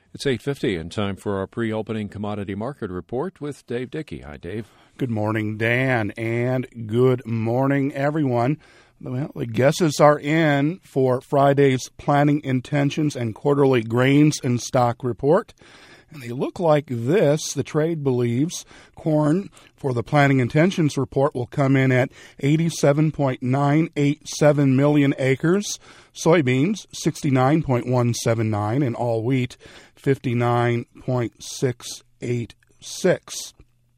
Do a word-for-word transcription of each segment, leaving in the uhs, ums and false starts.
It's eight fifty and time for our pre-opening commodity market report with Dave Dickey. Hi, Dave. Good morning, Dan, and good morning, everyone. Well, the guesses are in for Friday's planning intentions and quarterly grains and stock report. And they look like this. The trade believes corn for the planning intentions report will come in at eighty-seven point nine eight seven million acres, soybeans sixty-nine point one seven nine, and all wheat fifty-nine point six eight six.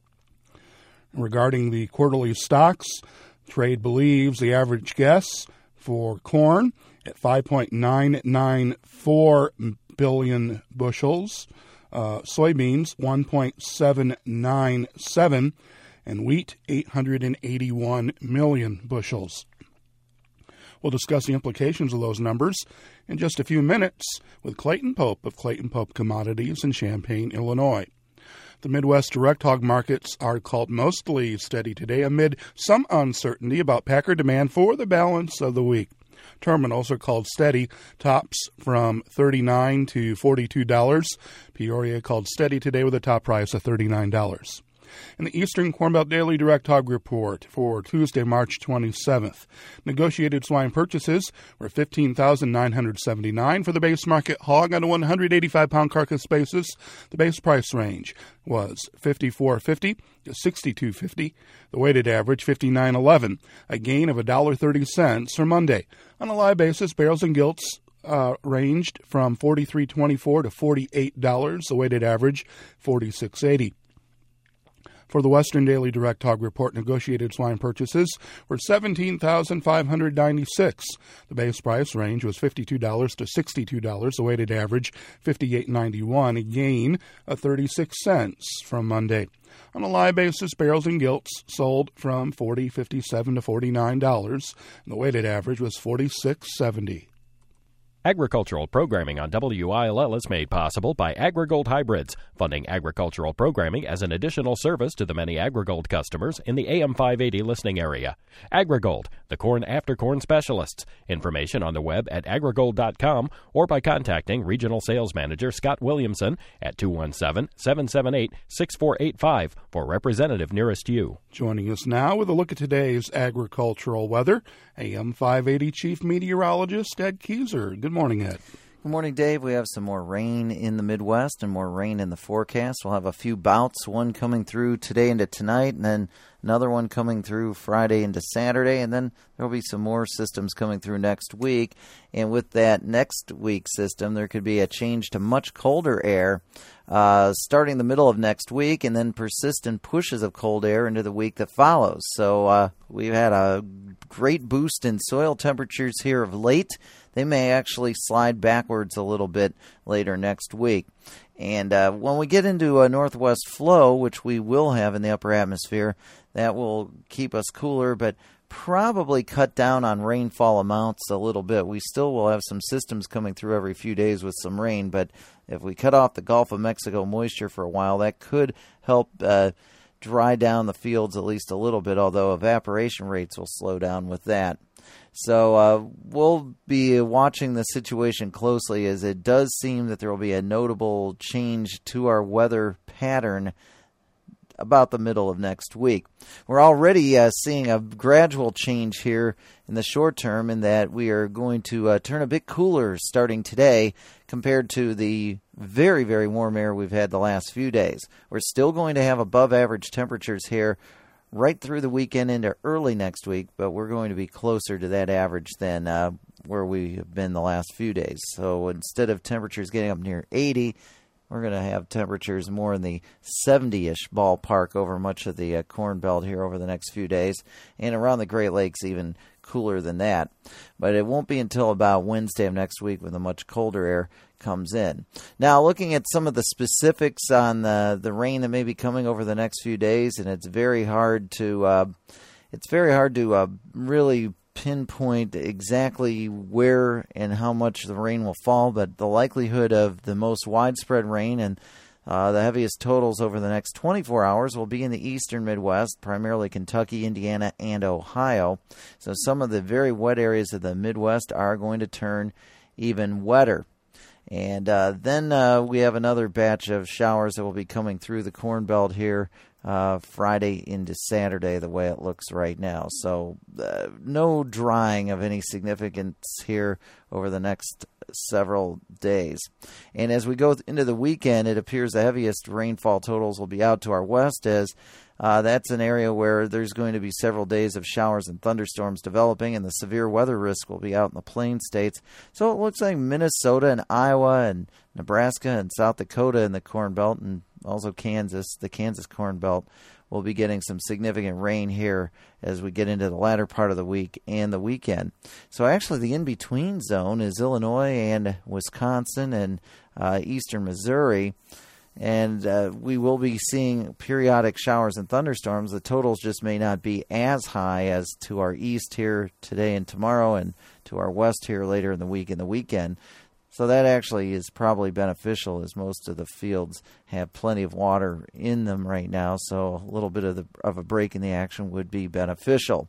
Regarding the quarterly stocks, trade believes the average guess for corn at five point nine nine four billion bushels, uh, soybeans one point seven nine seven, and wheat eight hundred eighty-one million bushels. We'll discuss the implications of those numbers in just a few minutes with Clayton Pope of Clayton Pope Commodities in Champaign, Illinois. The Midwest direct hog markets are called mostly steady today amid some uncertainty about packer demand for the balance of the week. Terminals are called steady, tops from thirty-nine dollars to forty-two dollars. Peoria called steady today with a top price of thirty-nine dollars. In the Eastern Corn Belt Daily Direct Hog Report for Tuesday, March twenty-seventh, negotiated swine purchases were fifteen thousand nine hundred seventy-nine for the base market hog on a one hundred eighty-five pound carcass basis. The base price range was fifty-four fifty to sixty-two fifty. The weighted average fifty-nine eleven, a gain of one dollar and thirty cents for Monday. On a live basis, barrels and gilts uh, ranged from forty-three twenty-four to forty-eight dollars. The weighted average forty-six eighty. For the Western Daily Direct Hog Report, negotiated swine purchases were seventeen thousand five hundred ninety-six. The base price range was fifty-two dollars to sixty-two dollars. The weighted average fifty-eight ninety-one, a gain of thirty-six cents from Monday. On a live basis, barrels and gilts sold from forty fifty-seven to forty-nine dollars, and the weighted average was forty-six seventy. Agricultural programming on W I L L is made possible by AgriGold Hybrids, funding agricultural programming as an additional service to the many AgriGold customers in the A M five eighty listening area. AgriGold, the corn after corn specialists. Information on the web at agrigold dot com or by contacting Regional Sales Manager Scott Williamson at two one seven, seven seven eight, six four eight five for representative nearest you. Joining us now with a look at today's agricultural weather, A M five eighty Chief Meteorologist Ed Keyser. Good morning, Ed. Good morning, Dave. We have some more rain in the Midwest and more rain in the forecast. We'll have a few bouts, one coming through today into tonight, and then another one coming through Friday into Saturday, and then there will be some more systems coming through next week. And with that next week system, there could be a change to much colder air uh, starting the middle of next week, and then persistent pushes of cold air into the week that follows. So uh, we've had a great boost in soil temperatures here of late. They may actually slide backwards a little bit later next week. And uh, when we get into a northwest flow, which we will have in the upper atmosphere, that will keep us cooler, but probably cut down on rainfall amounts a little bit. We still will have some systems coming through every few days with some rain, but if we cut off the Gulf of Mexico moisture for a while, that could help uh, dry down the fields at least a little bit, although evaporation rates will slow down with that. So uh, we'll be watching the situation closely, as it does seem that there will be a notable change to our weather pattern about the middle of next week. We're already uh, seeing a gradual change here in the short term, in that we are going to uh, turn a bit cooler starting today compared to the very, very warm air we've had the last few days. We're still going to have above average temperatures here right through the weekend into early next week, but we're going to be closer to that average than uh, where we have been the last few days. So instead of temperatures getting up near eighty, we're going to have temperatures more in the seventy-ish ballpark over much of the uh, Corn Belt here over the next few days, and around the Great Lakes even cooler than that. But it won't be until about Wednesday of next week when the much colder air comes in. Now, looking at some of the specifics on the, the rain that may be coming over the next few days, and it's very hard to uh, it's very hard to uh, really pinpoint exactly where and how much the rain will fall, but the likelihood of the most widespread rain and uh, the heaviest totals over the next twenty-four hours will be in the eastern Midwest, primarily Kentucky, Indiana, and Ohio. So some of the very wet areas of the Midwest are going to turn even wetter. And uh, then uh, we have another batch of showers that will be coming through the Corn Belt here uh, Friday into Saturday, the way it looks right now. So uh, no drying of any significance here over the next several days. And as we go into the weekend, it appears the heaviest rainfall totals will be out to our west, as Uh, that's an area where there's going to be several days of showers and thunderstorms developing, and the severe weather risk will be out in the plain states. So it looks like Minnesota and Iowa and Nebraska and South Dakota in the Corn Belt, and also Kansas, the Kansas Corn Belt, will be getting some significant rain here as we get into the latter part of the week and the weekend. So actually the in-between zone is Illinois and Wisconsin and uh, eastern Missouri. And uh, we will be seeing periodic showers and thunderstorms. The totals just may not be as high as to our east here today and tomorrow, and to our west here later in the week and the weekend. So that actually is probably beneficial, as most of the fields have plenty of water in them right now. So a little bit of, the, of a break in the action would be beneficial.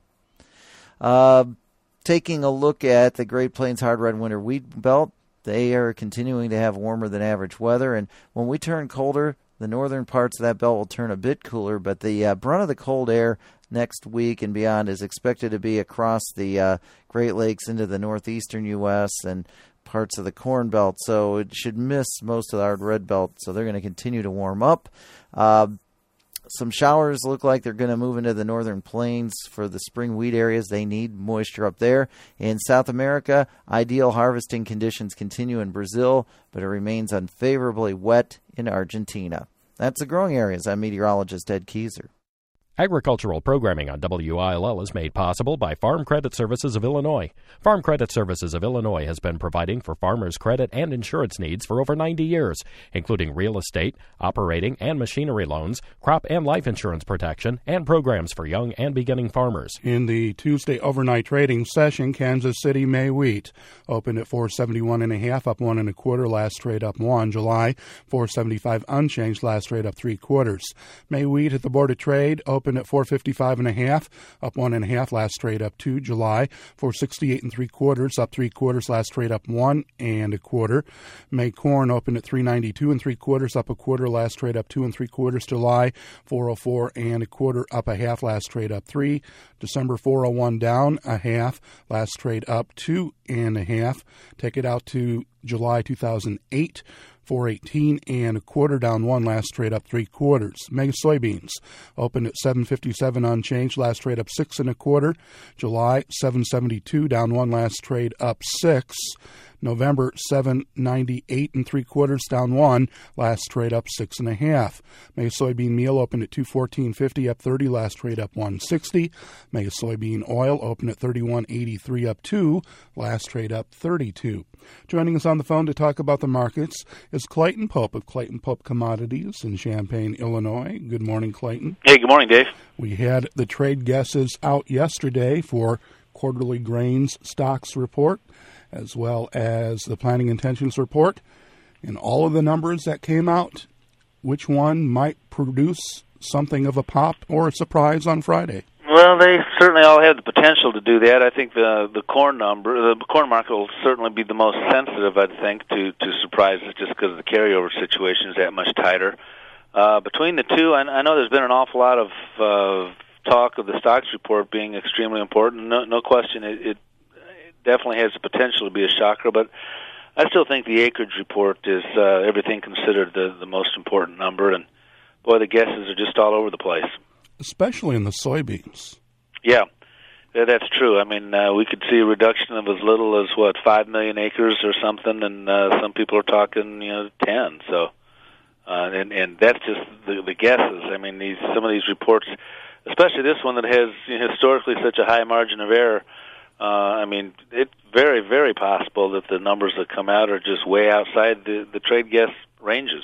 Uh, taking a look at the Great Plains Hard Red Winter Wheat Belt, they are continuing to have warmer than average weather, and when we turn colder, the northern parts of that belt will turn a bit cooler, but the uh, brunt of the cold air next week and beyond is expected to be across the uh, Great Lakes into the northeastern U S and parts of the Corn Belt, so it should miss most of the Hard Red Belt, so they're going to continue to warm up. Uh, Some showers look like they're going to move into the northern plains for the spring wheat areas. They need moisture up there. In South America, ideal harvesting conditions continue in Brazil, but it remains unfavorably wet in Argentina. That's the growing areas. I'm meteorologist Ed Kieser. Agricultural programming on W I L L is made possible by Farm Credit Services of Illinois. Farm Credit Services of Illinois has been providing for farmers' credit and insurance needs for over ninety years, including real estate, operating and machinery loans, crop and life insurance protection, and programs for young and beginning farmers. In the Tuesday overnight trading session, Kansas City May wheat opened at four seventy-one and a half, up one and a quarter. Last trade up one. July four seventy-five unchanged. Last trade up three quarters. May wheat at the Board of Trade opened at four fifty-five and a half, up one and a half. Last trade up two. July four sixty-eight and three quarters, up three quarters. Last trade up one and a quarter. May corn opened at three ninety-two and three quarters, up a quarter. Last trade up two and three quarters. July four oh four and a quarter, up a half. Last trade up three. December four oh one down a half. Last trade up two and a half. Take it out to July two thousand eight. four eighteen and a quarter, down one. Last trade up three quarters. Mega soybeans opened at seven fifty-seven unchanged. Last trade up six and a quarter. July seven seventy-two down one. Last trade up six. November seven ninety-eight and three quarters, down one. Last trade up six and a half. Mega soybean meal opened at two fourteen fifty, up thirty. Last trade up one sixty. Mega soybean oil opened at thirty-one eighty-three, up two. Last trade up thirty-two. Joining us on the phone to talk about the markets is Clayton Pope of Clayton Pope Commodities in Champaign, Illinois. Good morning, Clayton. Hey, good morning, Dave. We had the trade guesses out yesterday for quarterly grains stocks report, as well as the planning intentions report. And all of the numbers that came out, which one might produce something of a pop or a surprise on Friday? Well, they certainly all have the potential to do that. I think the the corn number, the corn market will certainly be the most sensitive, I think, to, to surprises, just because the carryover situation is that much tighter. Uh, between the two, I, I know there's been an awful lot of uh, talk of the stocks report being extremely important. No, no question, it, it definitely has the potential to be a shocker, but I still think the acreage report is, uh, everything considered, the, the most important number, and boy, the guesses are just all over the place. Especially in the soybeans. Yeah, yeah, that's true. I mean, uh, we could see a reduction of as little as, what, five million acres or something, and uh, some people are talking, you know, ten, so, uh, and, and that's just the, the guesses. I mean, these some of these reports, especially this one that has, you know, historically such a high margin of error, Uh, I mean, it's very, very possible that the numbers that come out are just way outside the, the trade guess ranges.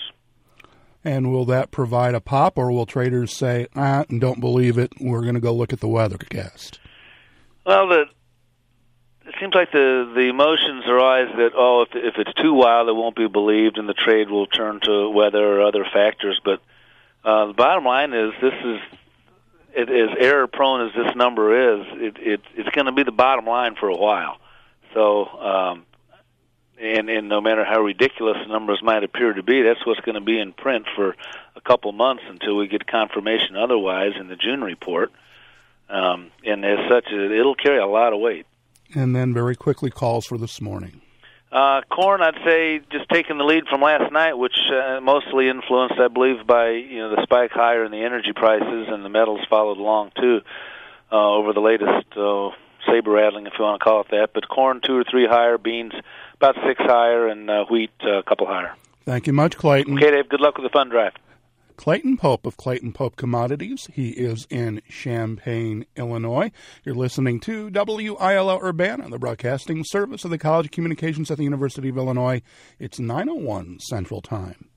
And will that provide a pop, or will traders say, ah, don't believe it, we're going to go look at the weathercast? Well, the, it seems like the, the emotions are always that, oh, if, if it's too wild, it won't be believed, and the trade will turn to weather or other factors. But uh, the bottom line is, this is, It, as error-prone as this number is, it, it, it's going to be the bottom line for a while. So, um, and, and no matter how ridiculous the numbers might appear to be, that's what's going to be in print for a couple months until we get confirmation otherwise in the June report. Um, and as such, it'll carry a lot of weight. And then very quickly, calls for this morning. Uh, corn, I'd say, just taking the lead from last night, which uh, mostly influenced, I believe, by you know the spike higher in the energy prices, and the metals followed along too uh, over the latest uh, saber rattling, if you want to call it that. But corn two or three higher, beans about six higher, and uh, wheat uh, a couple higher. Thank you much, Clayton. Okay, Dave. Good luck with the fund drive. Clayton Pope of Clayton Pope Commodities. He is in Champaign, Illinois. You're listening to W I L L Urbana, the broadcasting service of the College of Communications at the University of Illinois. It's nine oh one Central Time.